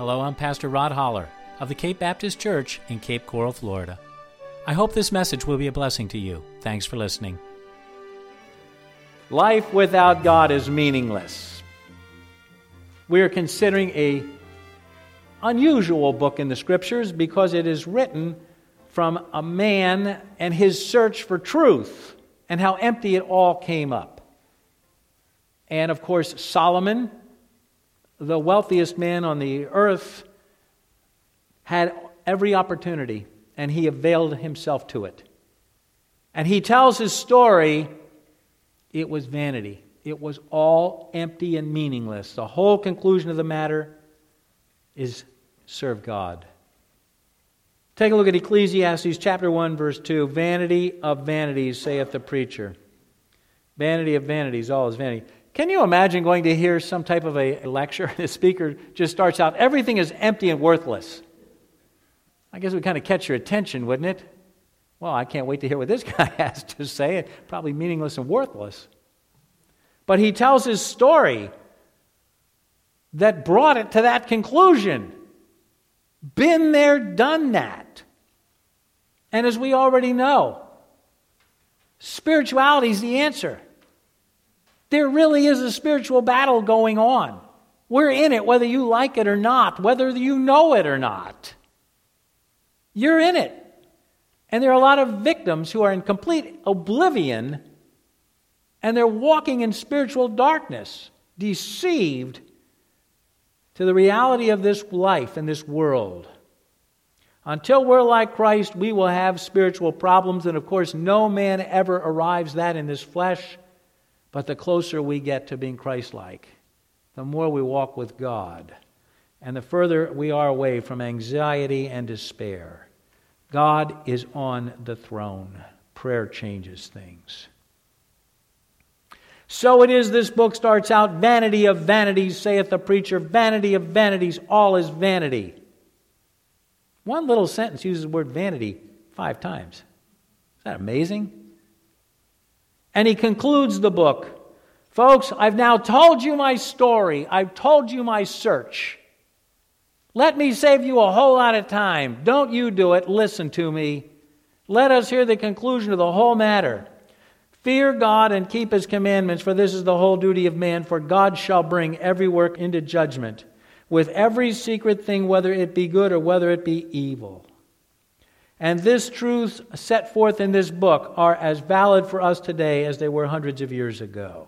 Hello, I'm Pastor Rod Holler of the Cape Baptist Church in Cape Coral, Florida. I hope this message will be a blessing to you. Thanks for listening. Life without God is meaningless. We are considering an unusual book in the Scriptures because it is written from a man and his search for truth and how empty it all came up. And of course, Solomon, the wealthiest man on the earth, had every opportunity, and he availed himself to it. And he tells his story, it was vanity. It was all empty and meaningless. The whole conclusion of the matter is serve God. Take a look at Ecclesiastes chapter 1, verse 2. Vanity of vanities, saith the preacher. Vanity of vanities, all is vanity. Can you imagine going to hear some type of a lecture? The speaker just starts out, everything is empty and worthless. I guess it would kind of catch your attention, wouldn't it? Well, I can't wait to hear what this guy has to say. Probably meaningless and worthless. But he tells his story that brought it to that conclusion. Been there, done that. And as we already know, spirituality is the answer. There really is a spiritual battle going on. We're in it whether you like it or not, whether you know it or not. You're in it. And there are a lot of victims who are in complete oblivion, and they're walking in spiritual darkness, deceived to the reality of this life and this world. Until we're like Christ, we will have spiritual problems, and of course, no man ever arrives that in this flesh. But the closer we get to being Christ-like, the more we walk with God, and the further we are away from anxiety and despair. God is on the throne. Prayer changes things. So it is, this book starts out, vanity of vanities, saith the preacher, vanity of vanities, all is vanity. One little sentence uses the word vanity 5 times. Is that amazing? And he concludes the book. Folks, I've now told you my story. I've told you my search. Let me save you a whole lot of time. Don't you do it. Listen to me. Let us hear the conclusion of the whole matter. Fear God and keep His commandments, for this is the whole duty of man. For God shall bring every work into judgment, with every secret thing, whether it be good or whether it be evil. And this truth set forth in this book are as valid for us today as they were hundreds of years ago.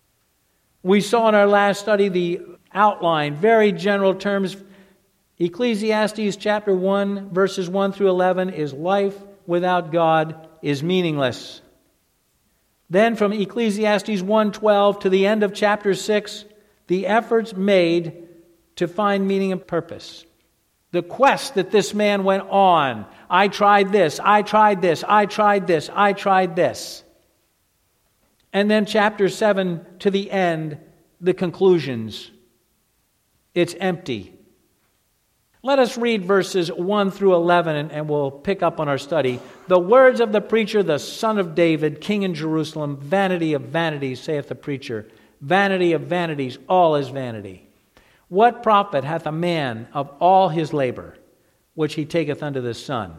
We saw in our last study the outline, very general terms. Ecclesiastes chapter 1, verses 1 through 11 is life without God is meaningless. Then from Ecclesiastes 1:12 to the end of chapter 6, the efforts made to find meaning and purpose. The quest that this man went on. I tried this, I tried this, I tried this, I tried this. And then chapter 7 to the end, the conclusions. It's empty. Let us read verses 1 through 11 and we'll pick up on our study. The words of the preacher, the son of David, king in Jerusalem, vanity of vanities, saith the preacher. Vanity of vanities, all is vanity. What profit hath a man of all his labor, which he taketh unto the sun?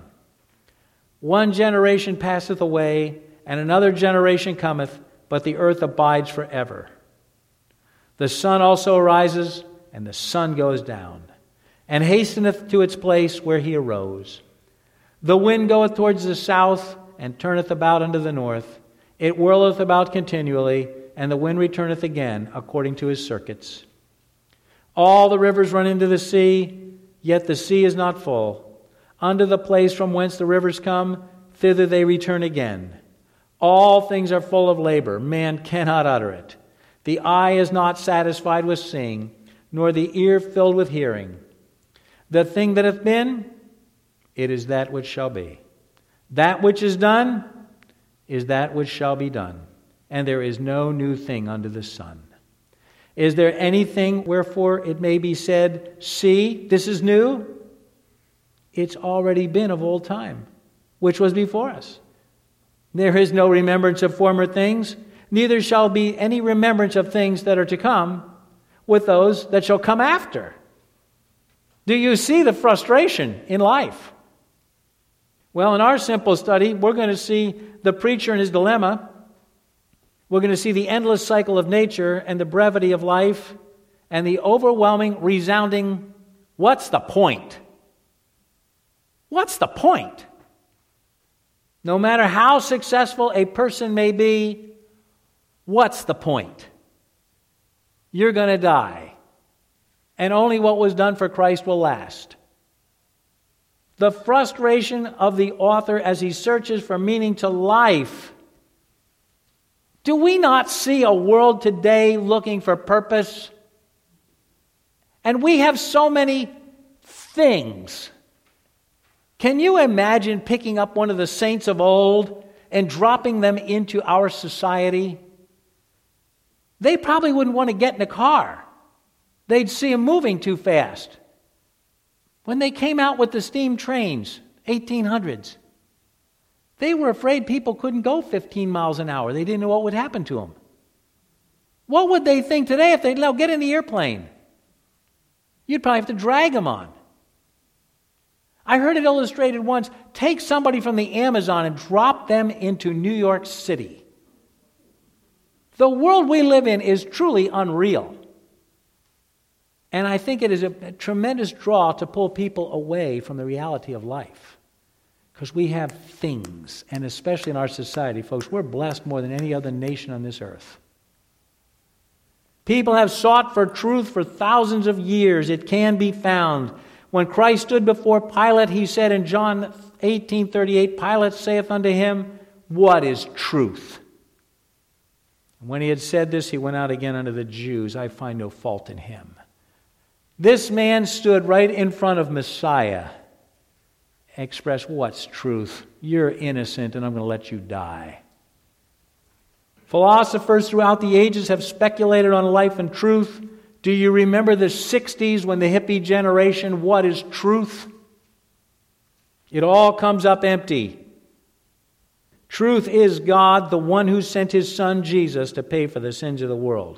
One generation passeth away, and another generation cometh, but the earth abides forever. The sun also arises, and the sun goes down, and hasteneth to its place where he arose. The wind goeth towards the south, and turneth about unto the north. It whirleth about continually, and the wind returneth again according to his circuits. All the rivers run into the sea, yet the sea is not full. Unto the place from whence the rivers come, thither they return again. All things are full of labor, man cannot utter it. The eye is not satisfied with seeing, nor the ear filled with hearing. The thing that hath been, it is that which shall be. That which is done is that which shall be done. And there is no new thing under the sun. Is there anything wherefore it may be said, see, this is new? It's already been of old time, which was before us. There is no remembrance of former things, neither shall be any remembrance of things that are to come with those that shall come after. Do you see the frustration in life? Well, in our simple study, we're going to see the preacher and his dilemma. We're going to see the endless cycle of nature and the brevity of life and the overwhelming, resounding, what's the point? What's the point? No matter how successful a person may be, what's the point? You're going to die. And only what was done for Christ will last. The frustration of the author as he searches for meaning to life. Do we not see a world today looking for purpose? And we have so many things. Can you imagine picking up one of the saints of old and dropping them into our society? They probably wouldn't want to get in a car. They'd see them moving too fast. When they came out with the steam trains, 1800s, they were afraid people couldn't go 15 miles an hour. They didn't know what would happen to them. What would they think today if they'd get in the airplane? You'd probably have to drag them on. I heard it illustrated once. Take somebody from the Amazon and drop them into New York City. The world we live in is truly unreal. And I think it is a tremendous draw to pull people away from the reality of life. Because we have things, and especially in our society, folks, we're blessed more than any other nation on this earth. People have sought for truth for thousands of years. It can be found. When Christ stood before Pilate, he said in John 18:38, Pilate saith unto him, what is truth? And when he had said this, he went out again unto the Jews. I find no fault in him. This man stood right in front of Messiah, expressed what's truth? You're innocent and I'm going to let you die. Philosophers throughout the ages have speculated on life and truth. Do you remember the 60s when the hippie generation, what is truth? It all comes up empty. Truth is God, the one who sent his son Jesus to pay for the sins of the world.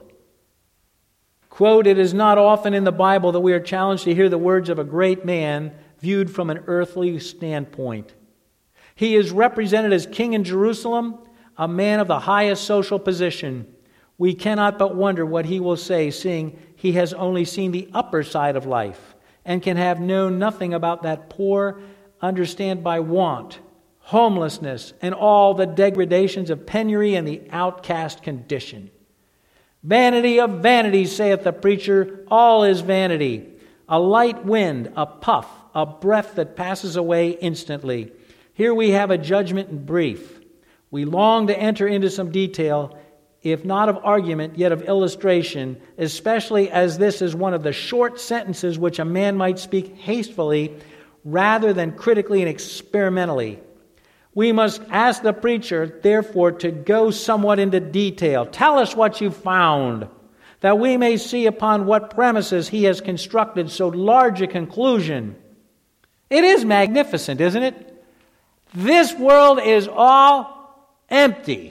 Quote, it is not often in the Bible that we are challenged to hear the words of a great man viewed from an earthly standpoint. He is represented as king in Jerusalem, a man of the highest social position. We cannot but wonder what he will say, seeing he has only seen the upper side of life and can have known nothing about that poor, understand by want, homelessness, and all the degradations of penury and the outcast condition. Vanity of vanities, saith the preacher, all is vanity. A light wind, a puff, a breath that passes away instantly. Here we have a judgment in brief. We long to enter into some detail, if not of argument, yet of illustration, especially as this is one of the short sentences which a man might speak hastily rather than critically and experimentally. We must ask the preacher, therefore, to go somewhat into detail. Tell us what you found, that we may see upon what premises he has constructed so large a conclusion. It is magnificent, isn't it? This world is all empty.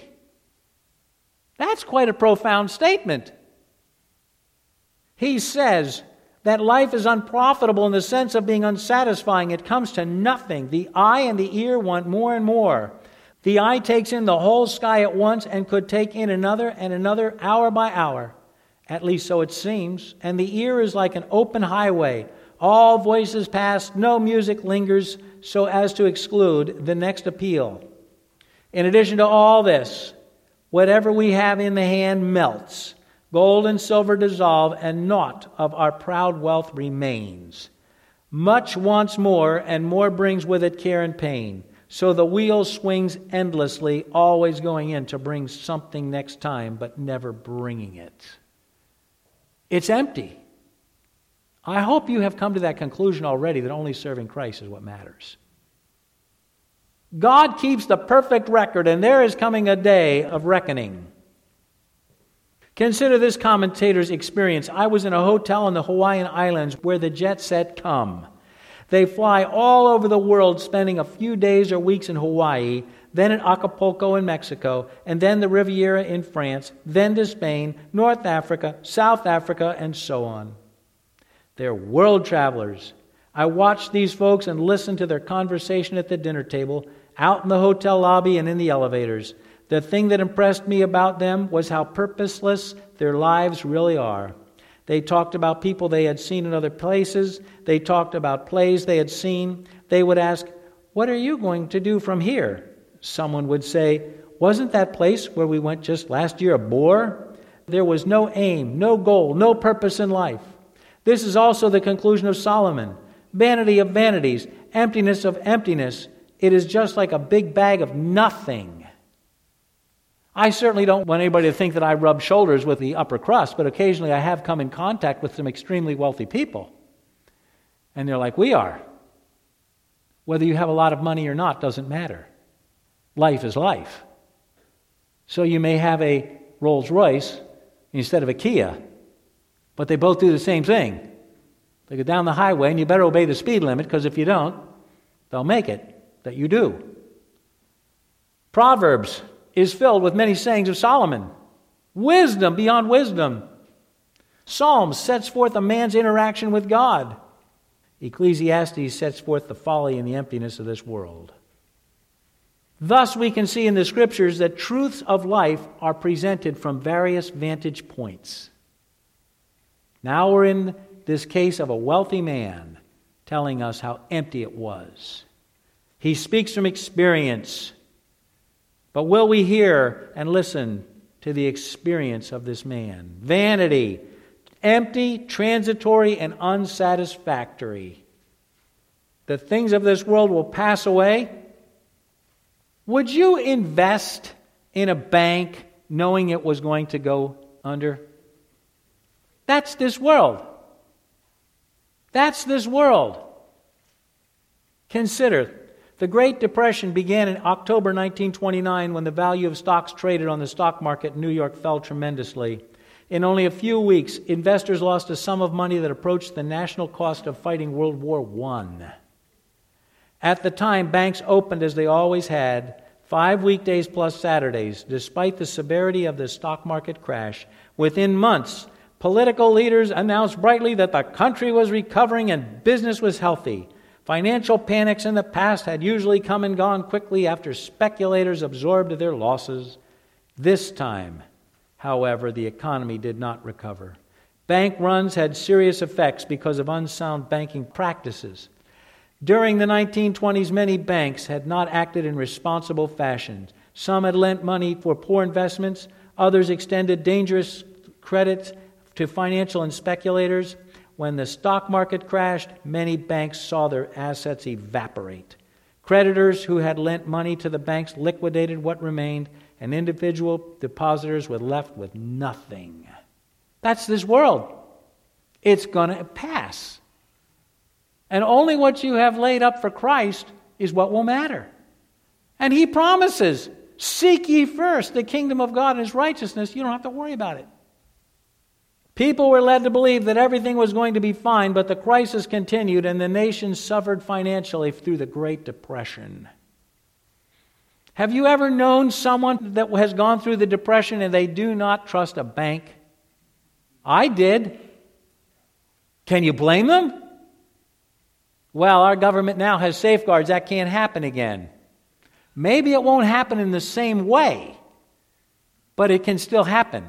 That's quite a profound statement. He says that life is unprofitable in the sense of being unsatisfying. It comes to nothing. The eye and the ear want more and more. The eye takes in the whole sky at once and could take in another and another hour by hour. At least so it seems. And the ear is like an open highway. All voices pass, no music lingers so as to exclude the next appeal. In addition to all this, whatever we have in the hand melts. Gold and silver dissolve, and naught of our proud wealth remains. Much wants more, and more brings with it care and pain. So the wheel swings endlessly, always going in to bring something next time, but never bringing it. It's empty. I hope you have come to that conclusion already, that only serving Christ is what matters. God keeps the perfect record, and there is coming a day of reckoning. Consider this commentator's experience. I was in a hotel in the Hawaiian Islands where the jet set come. They fly all over the world, spending a few days or weeks in Hawaii, then in Acapulco in Mexico, and then the Riviera in France, then to Spain, North Africa, South Africa, and so on. They're world travelers. I watched these folks and listened to their conversation at the dinner table, out in the hotel lobby and in the elevators. The thing that impressed me about them was how purposeless their lives really are. They talked about people they had seen in other places. They talked about plays they had seen. They would ask, "What are you going to do from here?" Someone would say, "Wasn't that place where we went just last year a bore?" There was no aim, no goal, no purpose in life. This is also the conclusion of Solomon. Vanity of vanities, emptiness of emptiness. It is just like a big bag of nothing. I certainly don't want anybody to think that I rub shoulders with the upper crust, but occasionally I have come in contact with some extremely wealthy people. And they're like we are. Whether you have a lot of money or not doesn't matter. Life is life. So you may have a Rolls Royce instead of a Kia, but they both do the same thing. They go down the highway, and you better obey the speed limit, because if you don't, they'll make it that you do. Proverbs is filled with many sayings of Solomon. Wisdom beyond wisdom. Psalms sets forth a man's interaction with God. Ecclesiastes sets forth the folly and the emptiness of this world. Thus, we can see in the Scriptures that truths of life are presented from various vantage points. Now we're in this case of a wealthy man telling us how empty it was. He speaks from experience. But will we hear and listen to the experience of this man? Vanity, empty, transitory, and unsatisfactory. The things of this world will pass away. Would you invest in a bank knowing it was going to go under? That's this world. That's this world. Consider, the Great Depression began in October 1929 when the value of stocks traded on the stock market in New York fell tremendously. In only a few weeks, investors lost a sum of money that approached the national cost of fighting World War I. At the time, banks opened as they always had, 5 weekdays plus Saturdays, despite the severity of the stock market crash. Within months, political leaders announced brightly that the country was recovering and business was healthy. Financial panics in the past had usually come and gone quickly after speculators absorbed their losses. This time, however, the economy did not recover. Bank runs had serious effects because of unsound banking practices. During the 1920s, many banks had not acted in responsible fashion. Some had lent money for poor investments. Others extended dangerous credit to financial and speculators. When the stock market crashed, many banks saw their assets evaporate. Creditors who had lent money to the banks liquidated what remained, and individual depositors were left with nothing. That's this world. It's going to pass. And only what you have laid up for Christ is what will matter. And He promises, seek ye first the kingdom of God and His righteousness. You don't have to worry about it. People were led to believe that everything was going to be fine, but the crisis continued and the nation suffered financially through the Great Depression. Have you ever known someone that has gone through the Depression and they do not trust a bank? I did. Can you blame them? Well, our government now has safeguards. That can't happen again. Maybe it won't happen in the same way, but it can still happen.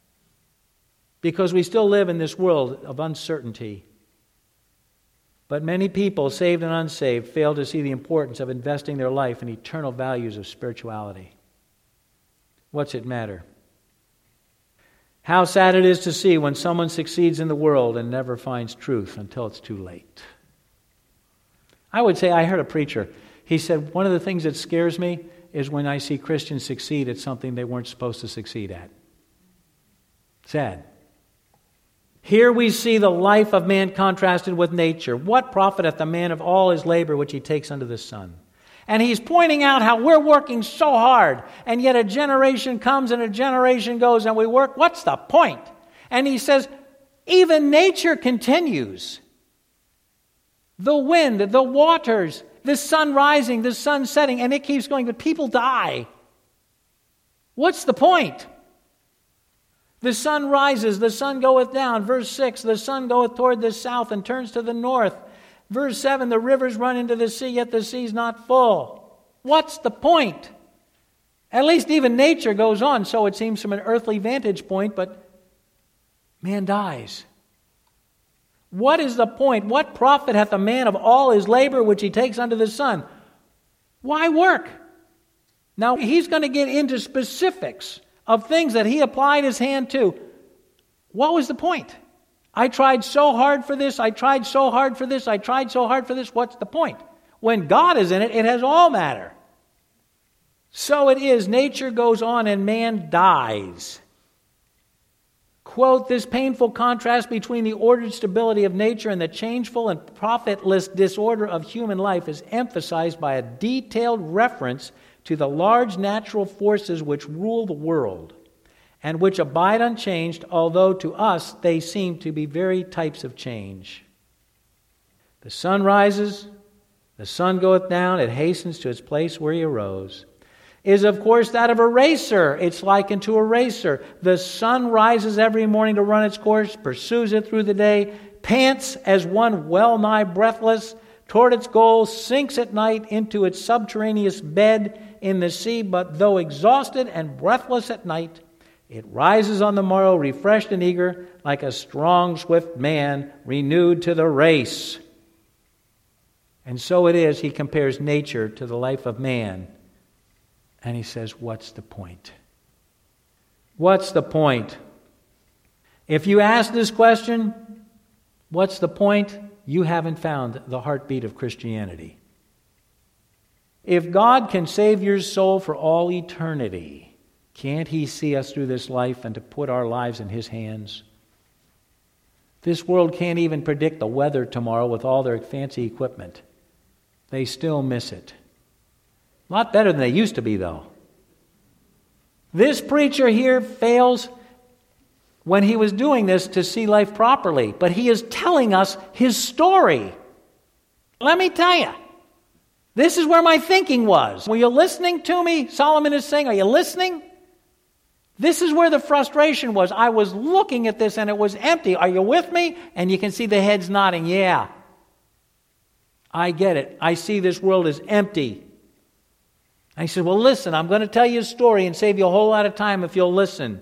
Because we still live in this world of uncertainty. But many people, saved and unsaved, fail to see the importance of investing their life in eternal values of spirituality. What's it matter? How sad it is to see when someone succeeds in the world and never finds truth until it's too late. I would say, I heard a preacher, he said, one of the things that scares me is when I see Christians succeed at something they weren't supposed to succeed at. Sad. Here we see the life of man contrasted with nature. What profiteth a man of all his labor which he takes under the sun? And he's pointing out how we're working so hard, and yet a generation comes and a generation goes, and we work. What's the point? And he says, even nature continues. The wind, the waters, the sun rising, the sun setting, and it keeps going, but people die. What's the point? The sun rises, the sun goeth down. Verse 6, the sun goeth toward the south and turns to the north. Verse 7, the rivers run into the sea, yet the sea's not full. What's the point? At least even nature goes on, so it seems from an earthly vantage point, but man dies. What is the point? What profit hath a man of all his labor which he takes under the sun? Why work? Now, he's going to get into specifics of things that he applied his hand to. What was the point? I tried so hard for this, I tried so hard for this, I tried so hard for this. What's the point? When God is in it, it has all matter. So it is, nature goes on and man dies. Quote, this painful contrast between the ordered stability of nature and the changeful and profitless disorder of human life is emphasized by a detailed reference to the large natural forces which rule the world and which abide unchanged, although to us they seem to be very types of change. The sun rises, the sun goeth down, it hastens to its place where he arose. Is, of course, that of a racer. It's likened to a racer. The sun rises every morning to run its course, pursues it through the day, pants as one well nigh breathless toward its goal, sinks at night into its subterraneous bed in the sea, but though exhausted and breathless at night, it rises on the morrow refreshed and eager, like a strong, swift man renewed to the race. And so it is, he compares nature to the life of man. And he says, what's the point? What's the point? If you ask this question, what's the point? You haven't found the heartbeat of Christianity. If God can save your soul for all eternity, can't he see us through this life and to put our lives in his hands? This world can't even predict the weather tomorrow with all their fancy equipment. They still miss it. A lot better than they used to be, though. This preacher here fails when he was doing this to see life properly, but he is telling us his story. Let me tell you, this is where my thinking was. Were you listening to me? Solomon is saying, are you listening? This is where the frustration was. I was looking at this and it was empty. Are you with me? And you can see the heads nodding. Yeah, I get it. I see this world as empty. And he said, well, listen, I'm going to tell you a story and save you a whole lot of time if you'll listen.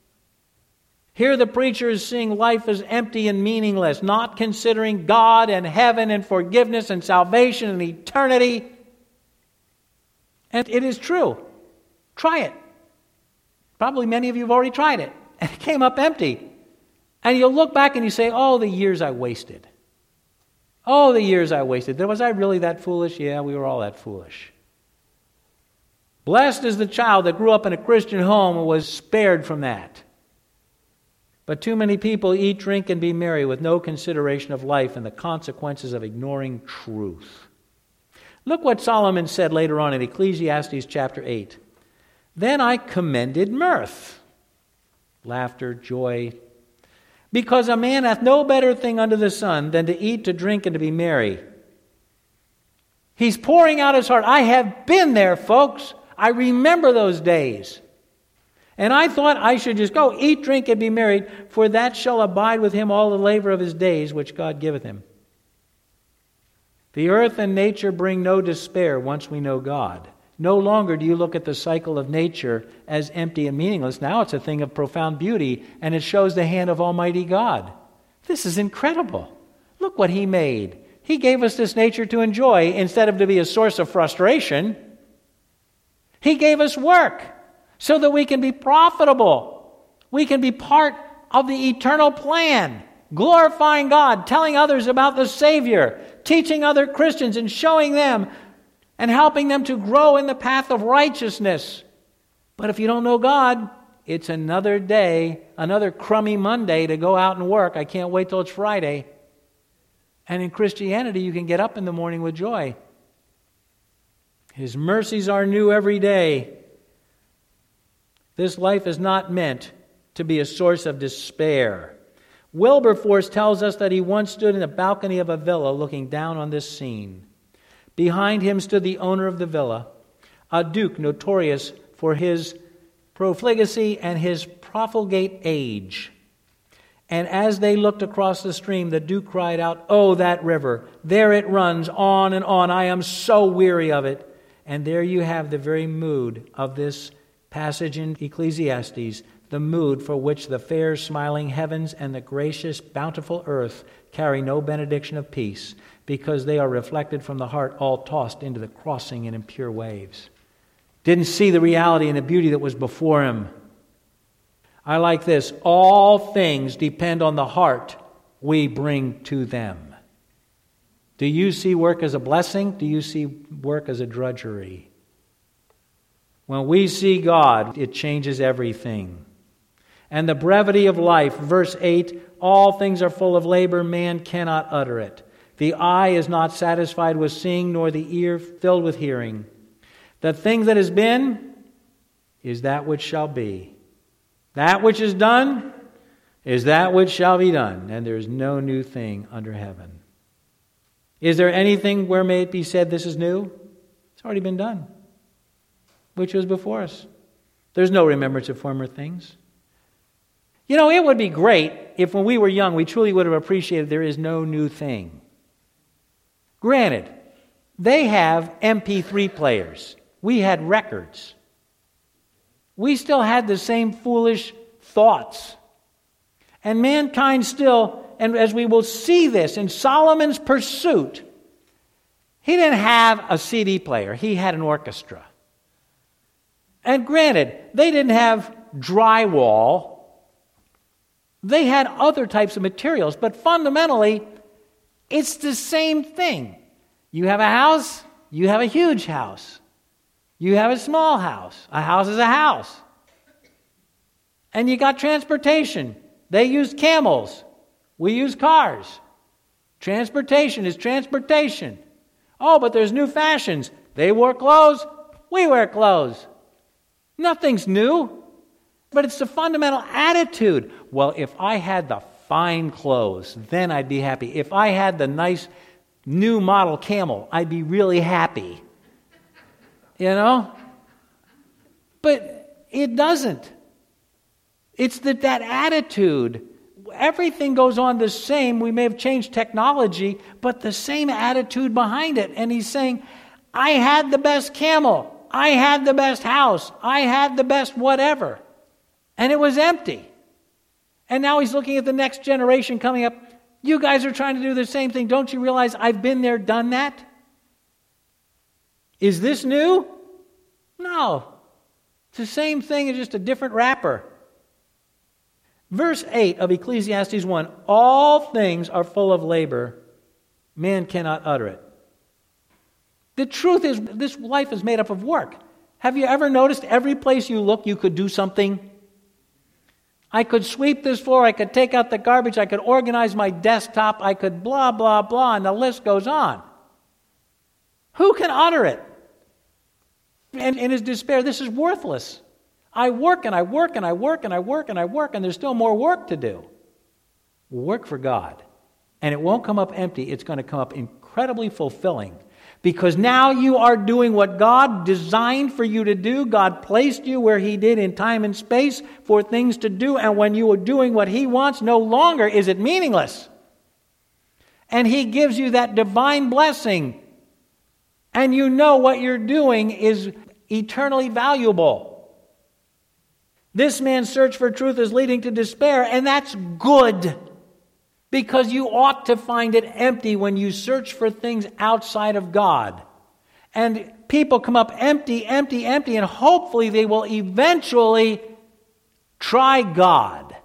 Here the preacher is seeing life as empty and meaningless, not considering God and heaven and forgiveness and salvation and eternity. And it is true. Try it. Probably many of you have already tried it. And it came up empty. And you'll look back and you say, oh, the years I wasted. Oh, the years I wasted. Was I really that foolish? Yeah, we were all that foolish. Blessed is the child that grew up in a Christian home and was spared from that. But too many people eat, drink, and be merry with no consideration of life and the consequences of ignoring truth. Look what Solomon said later on in Ecclesiastes chapter 8. Then I commended mirth, laughter, joy, because a man hath no better thing under the sun than to eat, to drink, and to be merry. He's pouring out his heart. I have been there, folks. I remember those days. And I thought I should just go eat, drink, and be merry, for that shall abide with him all the labor of his days which God giveth him. The earth and nature bring no despair once we know God. No longer do you look at the cycle of nature as empty and meaningless. Now it's a thing of profound beauty, and it shows the hand of Almighty God. This is incredible. Look what he made. He gave us this nature to enjoy instead of to be a source of frustration. He gave us work so that we can be profitable. We can be part of the eternal plan, glorifying God, telling others about the Savior, teaching other Christians and showing them and helping them to grow in the path of righteousness. But if you don't know God, it's another day, another crummy Monday to go out and work. I can't wait till it's Friday. And in Christianity, you can get up in the morning with joy. His mercies are new every day. This life is not meant to be a source of despair. Wilberforce tells us that he once stood in the balcony of a villa looking down on this scene. Behind him stood the owner of the villa, a duke notorious for his profligacy and his profligate age. And as they looked across the stream, the Duke cried out, "Oh, that river! There it runs, on and on. I am so weary of it." And there you have the very mood of this passage in Ecclesiastes, the mood for which the fair, smiling heavens and the gracious, bountiful earth carry no benediction of peace, because they are reflected from the heart, all tossed into the crossing and impure waves. Didn't see the reality and the beauty that was before him. I like this. All things depend on the heart we bring to them. Do you see work as a blessing? Do you see work as a drudgery? When we see God, it changes everything. And the brevity of life, verse 8, all things are full of labor, man cannot utter it. The eye is not satisfied with seeing, nor the ear filled with hearing. The thing that has been is that which shall be. That which is done is that which shall be done, and there is no new thing under heaven. Is there anything where may it be said this is new? It's already been done, which was before us. There's no remembrance of former things. You know, it would be great if when we were young we truly would have appreciated there is no new thing. Granted, they have MP3 players. We had records. We still had the same foolish thoughts. And mankind still, and as we will see this in Solomon's pursuit, he didn't have a CD player. He had an orchestra. And granted, they didn't have drywall. They had other types of materials, but fundamentally, it's the same thing. You have a house, you have a huge house. You have a small house. A house is a house. And you got transportation. They used camels. We use cars. Transportation is transportation. Oh, but there's new fashions. They wore clothes. We wear clothes. Nothing's new. But it's the fundamental attitude. Well, if I had the fine clothes, then I'd be happy. If I had the nice new model camel, I'd be really happy. You know? But it doesn't. It's that attitude. Everything goes on the same. We may have changed technology, but the same attitude behind it. And he's saying, I had the best camel. I had the best house. I had the best whatever. And it was empty. And now he's looking at the next generation coming up. You guys are trying to do the same thing. Don't you realize I've been there, done that? Is this new? No. It's the same thing, it's just a different wrapper. Verse 8 of Ecclesiastes 1, all things are full of labor, man cannot utter it. The truth is, this life is made up of work. Have you ever noticed every place you look, you could do something? I could sweep this floor, I could take out the garbage, I could organize my desktop, I could blah, blah, blah, and the list goes on. Who can utter it? And in his despair, this is worthless. I work and I work and I work and I work and I work, and there's still more work to do. Work for God. And it won't come up empty. It's going to come up incredibly fulfilling. Because now you are doing what God designed for you to do. God placed you where He did in time and space for things to do. And when you are doing what He wants, no longer is it meaningless. And He gives you that divine blessing. And you know what you're doing is eternally valuable. This man's search for truth is leading to despair, and that's good. Because you ought to find it empty when you search for things outside of God. And people come up empty, empty, empty, and hopefully they will eventually try God.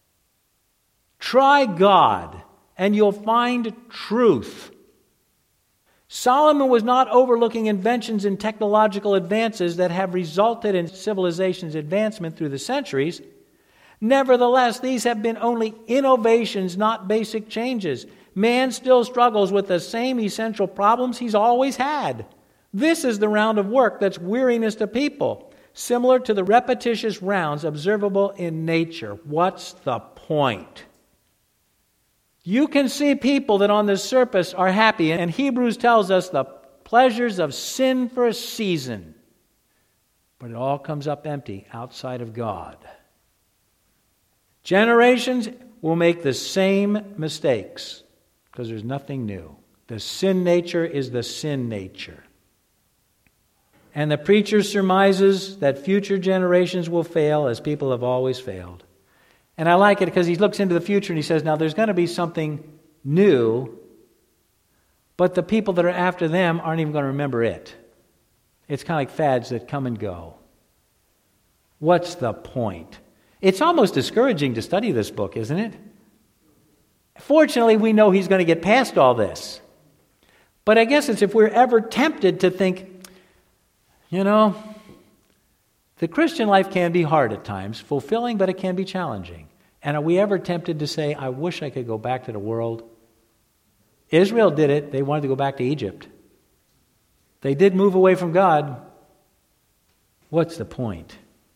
Try God, and you'll find truth. Solomon was not overlooking inventions and technological advances that have resulted in civilization's advancement through the centuries. Nevertheless, these have been only innovations, not basic changes. Man still struggles with the same essential problems he's always had. This is the round of work that's weariness to people, similar to the repetitious rounds observable in nature. What's the point? You can see people that on the surface are happy, and Hebrews tells us the pleasures of sin for a season. But it all comes up empty outside of God. Generations will make the same mistakes because there's nothing new. The sin nature is the sin nature. And the preacher surmises that future generations will fail as people have always failed. And I like it because he looks into the future and he says, now there's going to be something new, but the people that are after them aren't even going to remember it. It's kind of like fads that come and go. What's the point? It's almost discouraging to study this book, isn't it? Fortunately, we know he's going to get past all this. But I guess it's if we're ever tempted to think, the Christian life can be hard at times, fulfilling, but it can be challenging. And are we ever tempted to say, I wish I could go back to the world? Israel did it. They wanted to go back to Egypt. They did move away from God. What's the point?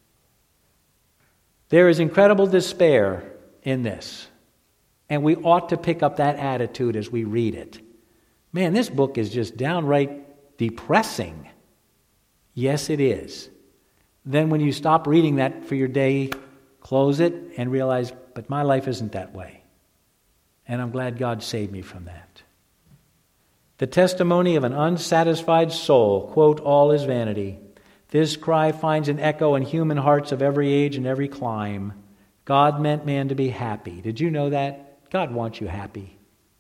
There is incredible despair in this. And we ought to pick up that attitude as we read it. Man, this book is just downright depressing. Yes, it is. Then when you stop reading that for your day, close it and realize, but my life isn't that way. And I'm glad God saved me from that. The testimony of an unsatisfied soul, quote, all is vanity. This cry finds an echo in human hearts of every age and every clime. God meant man to be happy. Did you know that? God wants you happy.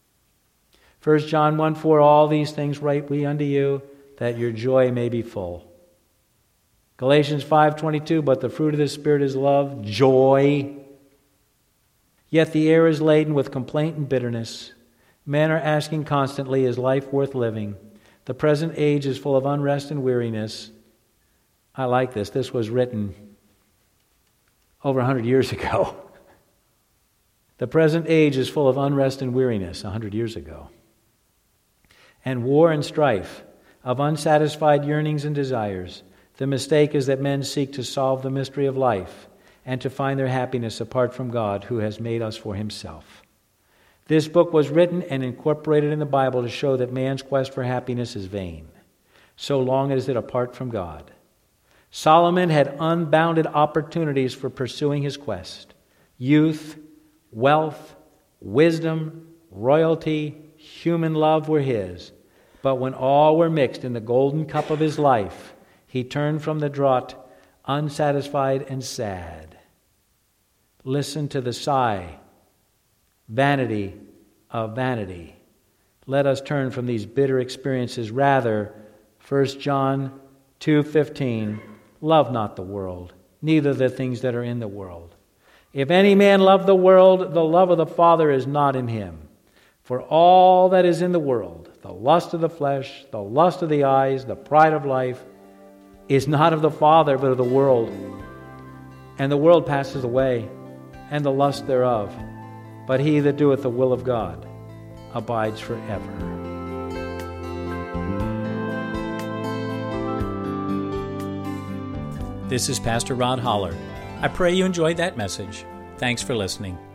1 John 1:4, all these things write we unto you, that your joy may be full. Galatians 5:22, but the fruit of the Spirit is love, joy. Yet the air is laden with complaint and bitterness. Men are asking constantly, is life worth living? The present age is full of unrest and weariness. I like this. This was written over 100 years ago. The present age is full of unrest and weariness 100 years ago. And war and strife, of unsatisfied yearnings and desires. The mistake is that men seek to solve the mystery of life and to find their happiness apart from God, who has made us for himself. This book was written and incorporated in the Bible to show that man's quest for happiness is vain, so long as it apart from God. Solomon had unbounded opportunities for pursuing his quest. Youth, wealth, wisdom, royalty, human love were his. But when all were mixed in the golden cup of his life, he turned from the draught, unsatisfied and sad. Listen to the sigh, vanity of vanity. Let us turn from these bitter experiences. Rather, 1 John 2:15, love not the world, neither the things that are in the world. If any man love the world, the love of the Father is not in him. For all that is in the world, the lust of the flesh, the lust of the eyes, the pride of life, is not of the Father, but of the world. And the world passes away, and the lust thereof. But he that doeth the will of God abides forever. This is Pastor Rod Holler. I pray you enjoyed that message. Thanks for listening.